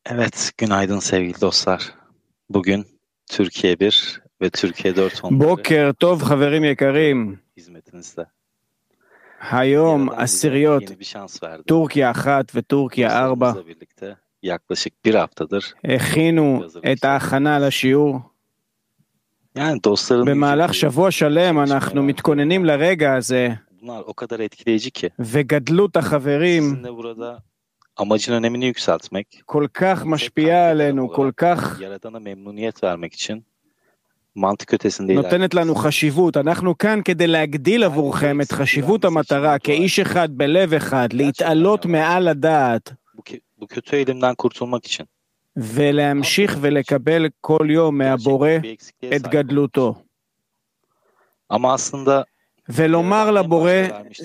Evet, günaydın sevgili dostlar. Bugün Türkiye 1 ve Türkiye 4 בוקר טוב חברים יקרים, hizmetinizde. היום Yaradan bize עשיריות yeni bir şans verdi. טורקיה 1 וטורקיה 4 Dostlarımızla birlikte yaklaşık bir haftadır הכינו את ההכנה לשיעור. yani dostların במהלך שבוע שלם אנחנו מתכוננים לרגע הזה, bunlar o kadar etkileyici ki וגדלות החברים sizinle burada amacın önemini yükseltmek, כל כך משפיעה עלינו, כל כך Yaradan'a memnuniyet vermek için mantık ötesinde נותנת לנו חשיבות. אנחנו כאן כדי להגדיל עבורכם את חשיבות המטרה, כאיש אחד בלב אחד, להתעלות מעל הדעת bu kötü eğilimden kurtulmak için. ולהמשיך ולקבל כל יום מהבורא את גדלותו. Ama aslında ולומר לבורא,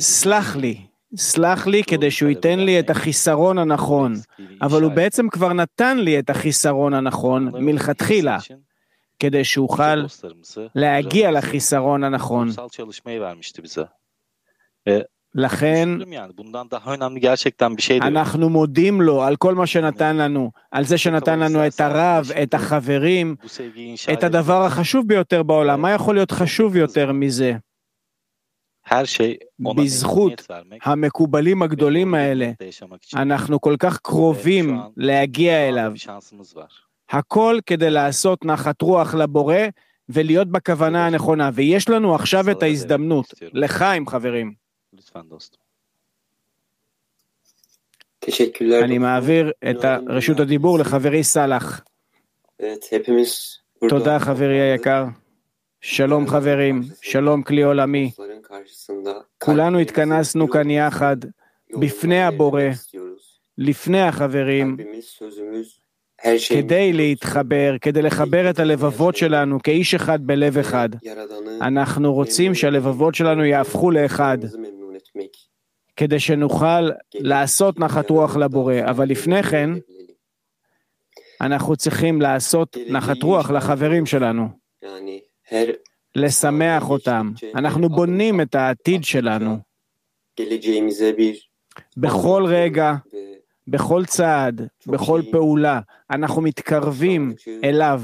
סלח לי כדי שהוא ייתן לי את החיסרון הנכון, אבל הוא בעצם כבר נתן לי את החיסרון הנכון מלכתחילה, כדי שאוכל להגיע לחיסרון הנכון. לכן אנחנו מודים לו על כל מה שנתן לנו, על זה שנתן לנו את הרב, את החברים, את הדבר החשוב ביותר בעולם. מה יכול להיות חשוב יותר מזה? בזכות המקובלים הגדולים האלה, אנחנו כל כך קרובים להגיע אליו. הכל כדי לעשות נחת רוח לבורא ולהיות בכוונה הנכונה, ויש לנו עכשיו את ההזדמנות. לחיים חברים. אני מעביר את רשות הדיבור לחברי סלח. תודה חברי היקר. שלום חברים, שלום כלי עולמי. כולנו התכנסנו כאן יחד, בפני הבורא, לפני החברים, כדי להתחבר, כדי לחבר את הלבבות שלנו כאיש אחד בלב אחד. אנחנו רוצים שהלבבות שלנו יהפכו לאחד, כדי שנוכל לעשות נחת רוח לבורא. אבל לפני כן, אנחנו צריכים לעשות נחת רוח לחברים שלנו. לשמח אותם. אנחנו בונים את העתיד שלנו. בכל רגע, בכל צעד, בכל פעולה, אנחנו מתקרבים אליו.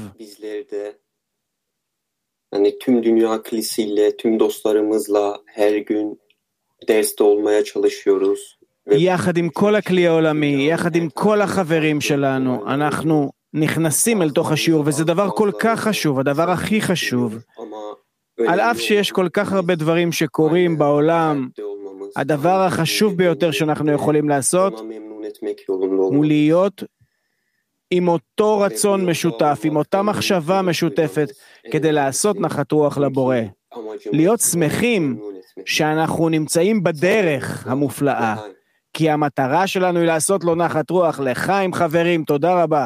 Tüm dünya kilisiyle, tüm dostlarımızla her gün derste olmaya çalışıyoruz. יחד עם כל הכלי העולמי, יחד עם כל החברים שלנו, אנחנו נכנסים אל תוך השיעור, וזה דבר כל כך חשוב, הדבר הכי חשוב. על אף שיש כל כך הרבה דברים שקורים בעולם, הדבר החשוב ביותר שאנחנו יכולים לעשות, הוא להיות עם אותו רצון משותף, עם אותה מחשבה משותפת, כדי לעשות נחת רוח לבורא. להיות שמחים שאנחנו נמצאים בדרך המופלאה, כי המטרה שלנו היא לעשות לו נחת רוח. לחיים חברים, תודה רבה.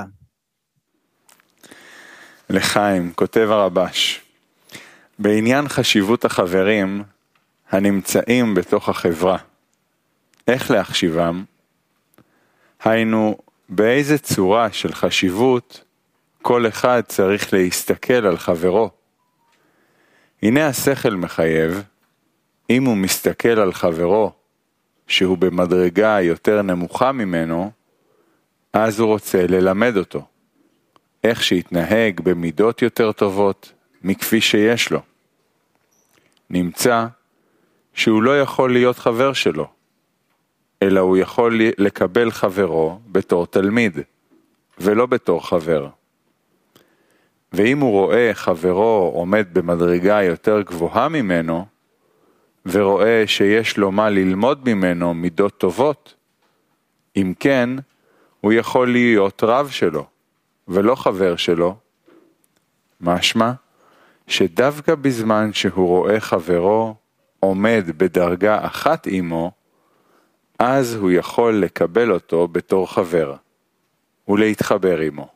לחיים, כותב הרבש, בעניין חשיבות החברים הנמצאים בתוך החברה, איך להחשיבם? היינו, באיזה צורה של חשיבות כל אחד צריך להסתכל על חברו. הנה השכל מחייב, אם הוא מסתכל על חברו שהוא במדרגה יותר נמוכה ממנו, אז הוא רוצה ללמד אותו איך שיתנהג במידות יותר טובות מכפי שיש לו. נמצא שהוא לא יכול להיות חבר שלו, אלא הוא יכול לקבל חברו בתור תלמיד, ולא בתור חבר. ואם הוא רואה חברו עומד במדרגה יותר גבוהה ממנו, ורואה שיש לו מה ללמוד ממנו מידות טובות, אם כן, הוא יכול להיות רב שלו, ולא חבר שלו. משמע, שדווקא בזמן שהוא רואה חברו עומד בדרגה אחת עמו, אז הוא יכול לקבל אותו בתור חבר, ולהתחבר עמו.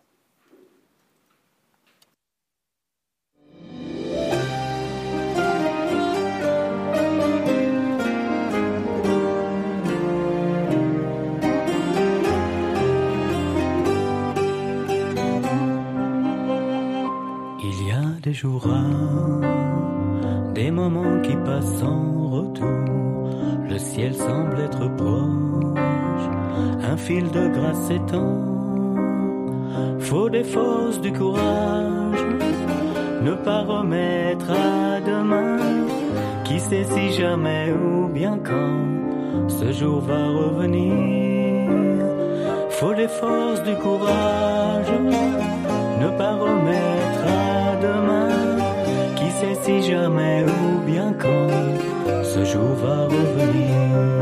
Des jours rares, des moments qui passent sans retour, le ciel semble être proche, un fil de grâce s'étend, faut des forces, du courage, ne pas remettre à demain. Qui sait si jamais ou bien quand ce jour va revenir. Faut des forces, du courage, ne pas remettre à demain. Qui sait si jamais ou bien quand ce jour va revenir.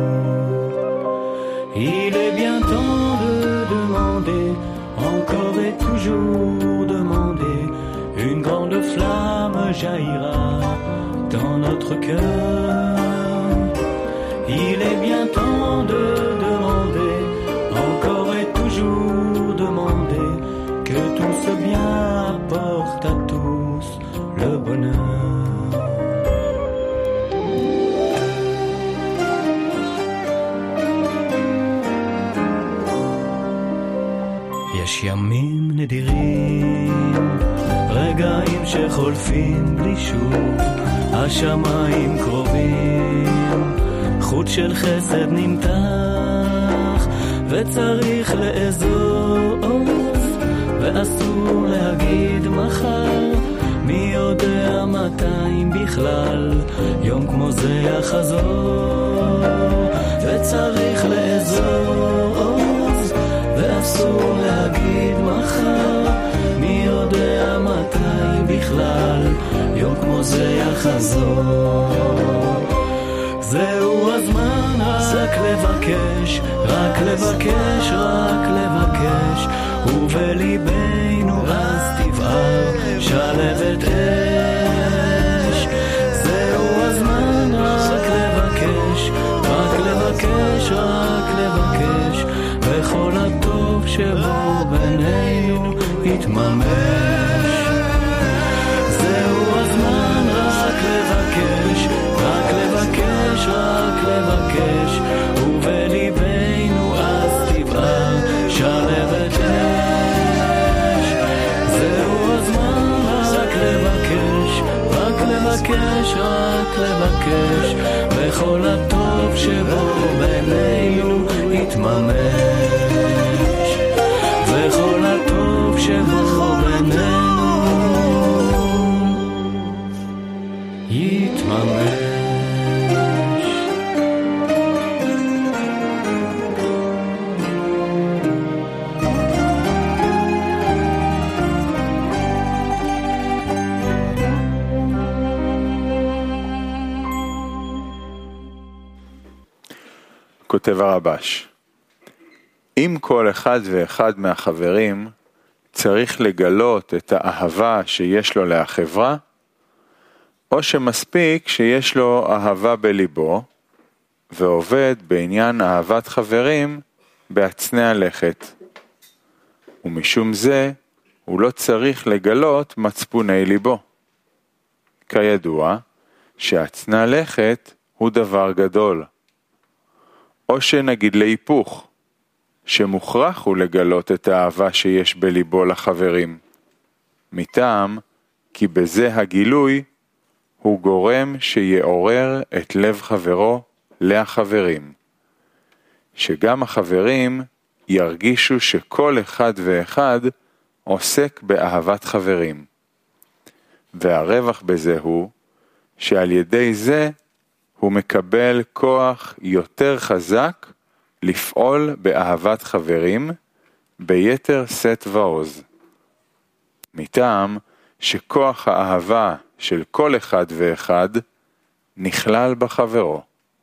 Il est bien temps de demander, encore et toujours demander. Une grande flamme jaillira dans notre cœur. Il est bien temps de demander, encore et toujours demander, que tout ce bien apporte à tous le bonheur. יש ימים נדירים, רגעים שחולפים בלי שוב, השמיים קרובים, חוט של חסד נמתח, וצריך לאזוז, ואסור להגיד מחר, מי יודע מתי בכלל, יום כמו זה יחזור, וצריך לאזוז, ואסור להגיד מחר, מי יודע מתי בכלל, יום כמו זה יחזור. זהו הזמן רק לבקש, רק לבקש, רק לבקש, ובליבנו אז תבער שלבת אש. זהו הזמן רק לבקש, רק לבקש, רק לבקש, וכל הטוב שבו בינינו יתממש. זהו הזמן רק לבקש, רק לבקש, רק לבקש, ובליבנו אז תבער שלבת אש. זהו הזמן רק לבקש, רק לבקש, רק לבקש, וכל הטוב שבו בינינו יתממש. וכל הטוב שבו בינינו יתממש. כותב הרבש, אם כל אחד ואחד מהחברים צריך לגלות את האהבה שיש לו לחברה, או שמספיק שיש לו אהבה בליבו, ועובד בעניין אהבת חברים בעצני הלכת. ומשום זה הוא לא צריך לגלות מצפוני ליבו. כידוע שעצני הלכת הוא דבר גדול. או שנגיד להיפוך, שמוכרח הוא לגלות את האהבה שיש בליבו לחברים, מטעם כי בזה הגילוי הוא גורם שיעורר את לב חברו לחברים, שגם החברים ירגישו שכל אחד ואחד עוסק באהבת חברים, והרווח בזה הוא שעל ידי זה הוא מקבל כוח יותר חזק לפעול באהבת חברים ביתר שאת ועוז. מטעם שכוח האהבה של כל אחד ואחד נכלל בחברו.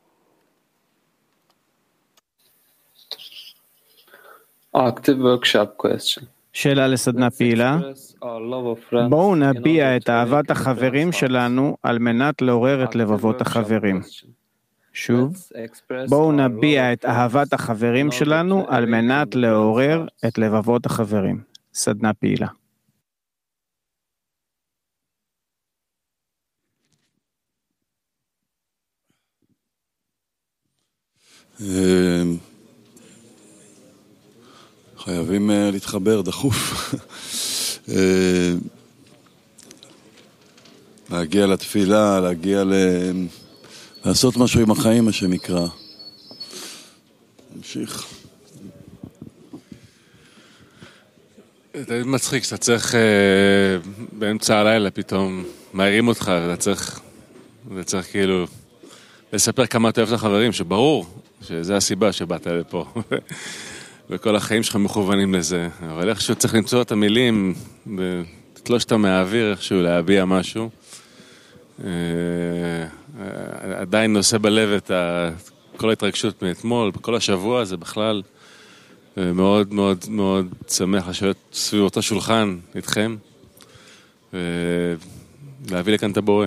Active workshop question. שאלה לסדנה פעילה. בואו נביע את אהבת החברים שלנו על מנת לעורר את לבבות החברים. שוב, בואו נביע את אהבת החברים שלנו על מנת לעורר את לבבות החברים. סדנה פעילה. חייבים להתחבר דחוף, להגיע לתפילה, לעשות משהו עם החיים, מה שנקרא. נמשיך. זה מצחיק שאתה צריך באמצע הלילה פתאום מעירים אותך, ואתה צריך כאילו לספר כמה אתה אוהב את החברים, שברור שזה הסיבה שבאת לפה, וכל החיים שלך מכוונים לזה, אבל איכשהו צריך למצוא את המילים, תתלוש אותם מהאוויר איכשהו להביע משהו, עדיין נושא בלב את כל ההתרגשות מאתמול, בכל השבוע זה בכלל מאוד מאוד מאוד שמח לשבת סביב אותו שולחן איתכם, ולהביא לכאן את הבורא.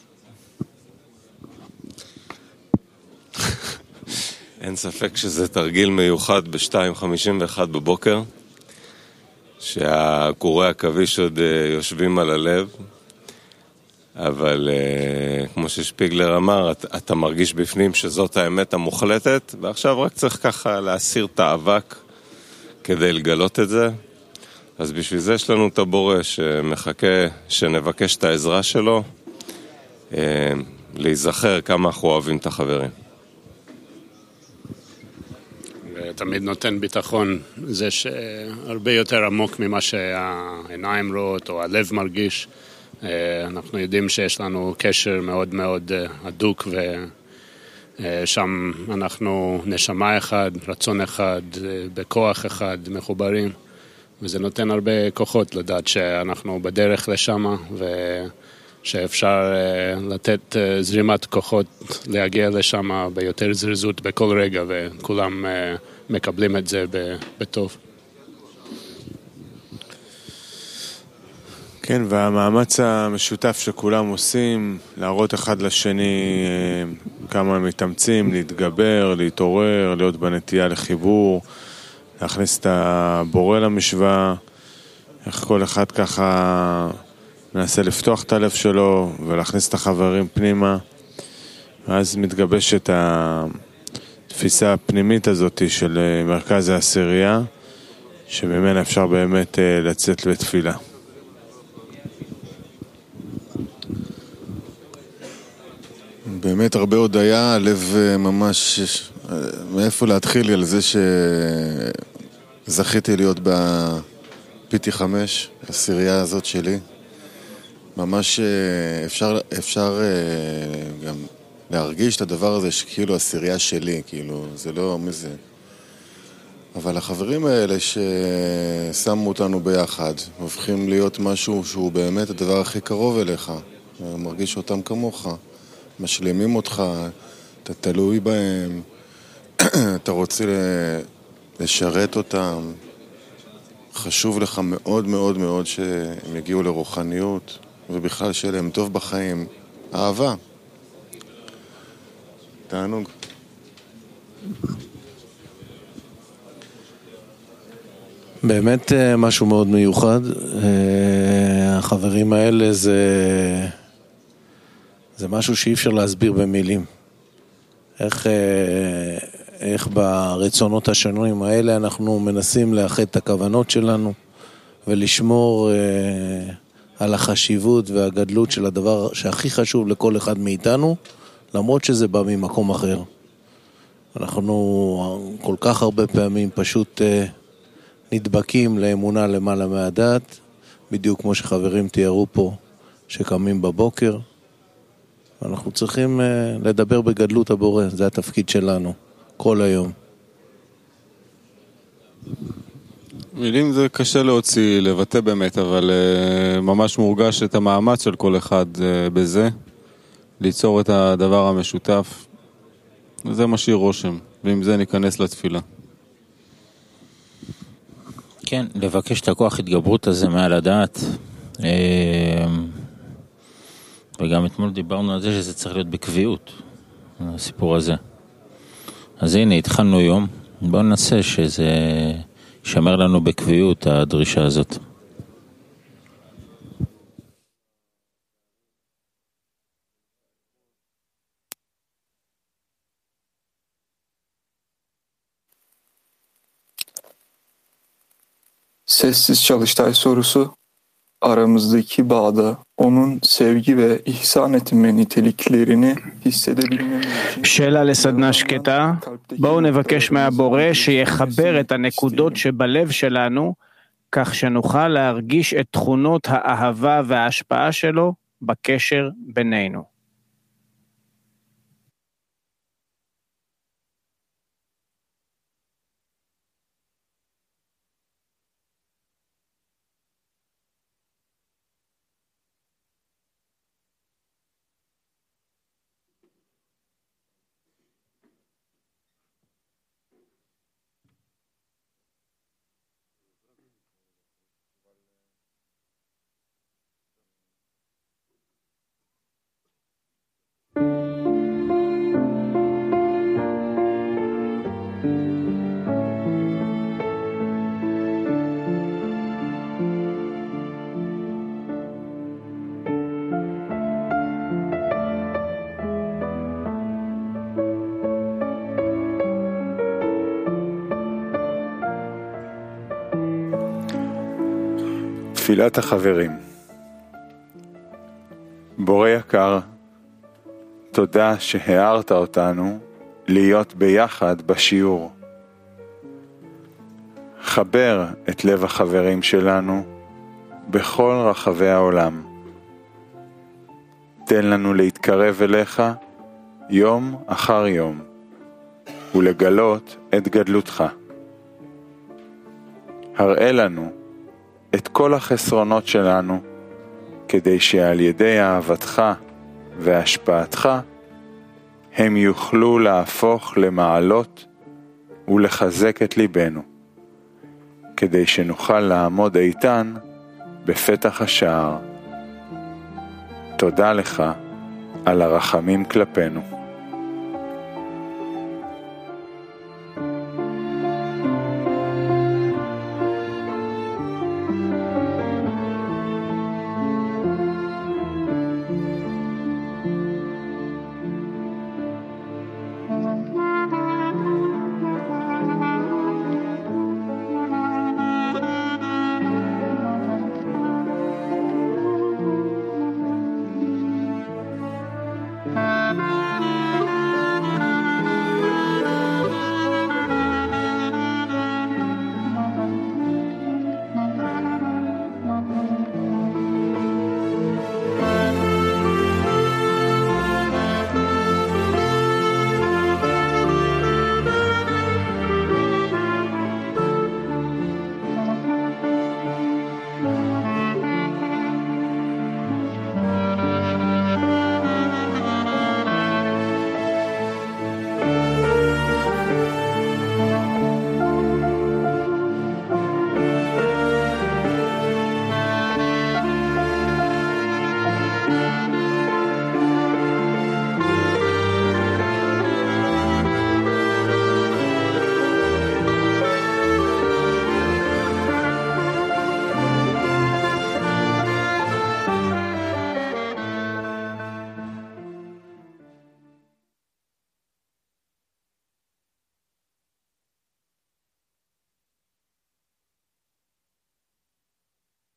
אין ספק שזה תרגיל מיוחד ב-2:51 בבוקר, שהקורי הכביש עוד יושבים על הלב, אבל כמו ששפיגלר אמר, אתה מרגיש בפנים שזאת האמת המוחלטת, ועכשיו רק צריך ככה להסיר את האבק כדי לגלות את זה. אז בשביל זה יש לנו את הבורא שמחכה שנבקש את העזרה שלו, להיזכר כמה אנחנו אוהבים את החברים. תמיד נותן ביטחון, זה שהרבה יותר עמוק ממה שהעיניים רואות או הלב מרגיש. אנחנו יודעים שיש לנו קשר מאוד מאוד הדוק, ושם אנחנו נשמה אחד, רצון אחד, בכוח אחד, מחוברים, וזה נותן הרבה כוחות לדעת שאנחנו בדרך לשם, ושאפשר לתת זרימת כוחות להגיע לשם ביותר זריזות בכל רגע, וכולם מקבלים את זה בטוב. כן, והמאמץ המשותף שכולם עושים, להראות אחד לשני כמה מתאמצים, להתגבר, להתעורר, להיות בנטייה לחיבור, להכניס את הבורא למשוואה, איך כל אחד ככה מנסה לפתוח את הלב שלו ולהכניס את החברים פנימה, ואז מתגבשת התפיסה הפנימית הזאת של מרכז העשירייה, שממנה אפשר באמת לצאת לתפילה. באמת הרבה הודיה, הלב ממש, מאיפה להתחיל על זה שזכיתי להיות ב-PT5, הסירייה הזאת שלי. ממש אפשר גם להרגיש את הדבר הזה שכאילו הסירייה שלי, כאילו זה לא מזה. אבל החברים האלה ששמו אותנו ביחד, הופכים להיות משהו שהוא באמת הדבר הכי קרוב אליך. מרגיש אותם כמוך. משלימים אותך, אתה תלוי בהם, אתה רוצה לשרת אותם, חשוב לך מאוד מאוד מאוד שהם יגיעו לרוחניות, ובכלל שיהיה להם טוב בחיים, אהבה. תענוג. באמת משהו מאוד מיוחד, החברים האלה זה משהו שאי אפשר להסביר במילים. איך ברצונות השונים האלה אנחנו מנסים לאחד את הכוונות שלנו ולשמור על החשיבות והגדלות של הדבר שהכי חשוב לכל אחד מאיתנו, למרות שזה בא ממקום אחר. אנחנו כל כך הרבה פעמים פשוט נדבקים לאמונה למעלה מהדת, בדיוק כמו שחברים תיארו פה, שקמים בבוקר. אנחנו צריכים לדבר בגדלות הבורא, זה התפקיד שלנו, כל היום. מילים זה קשה להוציא, לבטא באמת, אבל ממש מורגש את המאמץ של כל אחד בזה, ליצור את הדבר המשותף, וזה משאיר רושם, ועם זה ניכנס לתפילה. כן, לבקש את הכוח התגברות הזה מעל הדעת, וגם אתמול דיברנו על זה שזה צריך להיות בקביעות, הסיפור הזה. אז הנה, התחלנו יום, בואו ננסה שזה ישמר לנו בקביעות הדרישה הזאת. Sessiz çalıştay sorusu, aramızdaki bağda onun sevgi ve ihsan etme niteliklerini hissedebilmemiz için... שאלה לסדנה שקטה, בואו נבקש מהבורא שיחבר את הנקודות שבלב שלנו כך שנוכל להרגיש את תכונות האהבה וההשפעה שלו בקשר בינינו. תפילת החברים. בורא יקר, תודה שהארת אותנו להיות ביחד בשיעור. חבר את לב החברים שלנו בכל רחבי העולם. תן לנו להתקרב אליך יום אחר יום ולגלות את גדלותך. הראה לנו את כל החסרונות שלנו, כדי שעל ידי אהבתך והשפעתך הם יוכלו להפוך למעלות ולחזק את ליבנו, כדי שנוכל לעמוד איתן בפתח השער. תודה לך על הרחמים כלפינו.